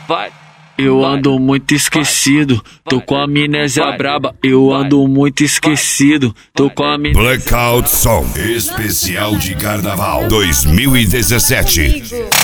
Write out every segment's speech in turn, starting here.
vai. Eu ando muito esquecido, tô com a amnésia braba. Eu ando muito esquecido, tô com a amnésia. Blackout Song especial de Carnaval 2017.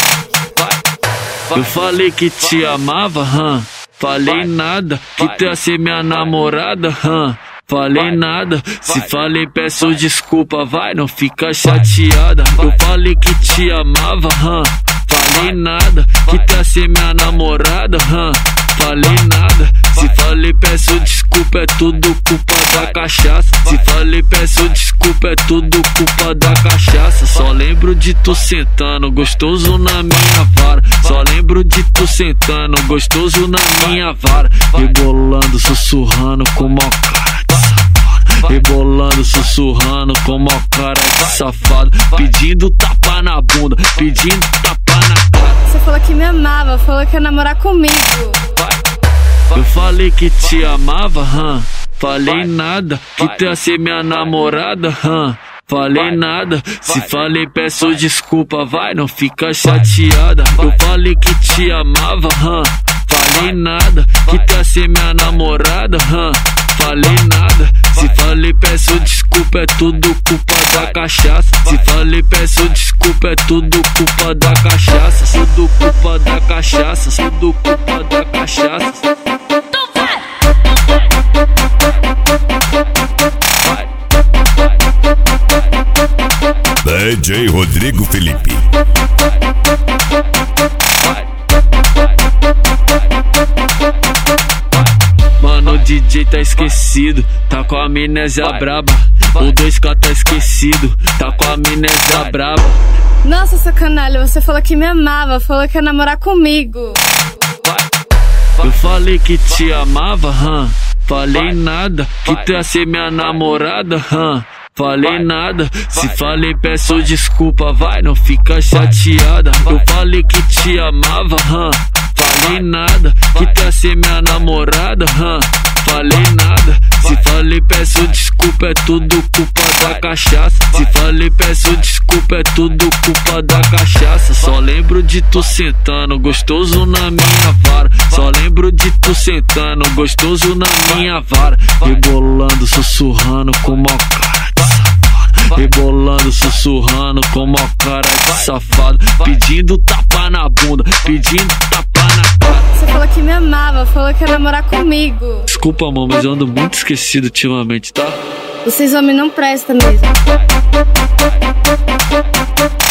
Eu falei que te amava, falei nada, que tu ia ser minha namorada, falei nada, se falei peço desculpa, vai, não fica chateada. Eu falei que te amava, falei nada, que tu ia ser minha namorada, falei nada, se falei peço desculpa, é tudo culpa da cachaça. Se falei peço desculpa, é tudo culpa da cachaça. Só lembro de tu sentando, gostoso na minha vara. Só lembro de tu sentando, gostoso na minha vara. Rebolando, sussurrando com mó cara de safado. Rebolando, sussurrando com mó cara de safado. Pedindo tapa na bunda, pedindo tapa na cara. Você falou que me amava, falou que ia namorar comigo. Eu falei que te amava, falei nada, que tu ia ser minha namorada, falei nada, se falei peço desculpa, vai, não fica chateada. Eu falei que te amava, falei nada, que tu ia ser minha namorada, falei nada, se falei peço desculpa, é tudo culpa da cachaça. Se falei peço desculpa, é tudo culpa da cachaça. Tudo culpa da cachaça, tudo culpa da cachaça. DJ Rodrigo Felipe. Mano, o DJ tá esquecido, tá com a amnésia braba. O 2K tá esquecido, tá com a amnésia braba. Nossa, seu canalha, você falou que me amava, falou que ia namorar comigo. Eu falei que te amava, falei nada, que tu ia ser minha namorada, falei nada, se falei peço desculpa, vai, não fica chateada. Eu falei que te amava, falei nada, que tu ia ser minha namorada, falei nada, se falei peço desculpa, é tudo culpa da cachaça. Se falei peço desculpa, é tudo culpa da cachaça. Só lembro de tu sentando, gostoso na minha vara. Só lembro de tu sentando, gostoso na minha vara. Rebolando, sussurrando com mó cara de safado. Rebolando, sussurrando com mó cara de safado. Pedindo tapa na bunda, pedindo tapa na cara. Você falou que me amava, falou que ia namorar comigo. Desculpa, amor, mas eu ando muito esquecido ultimamente, tá? Vocês homens não prestam mesmo.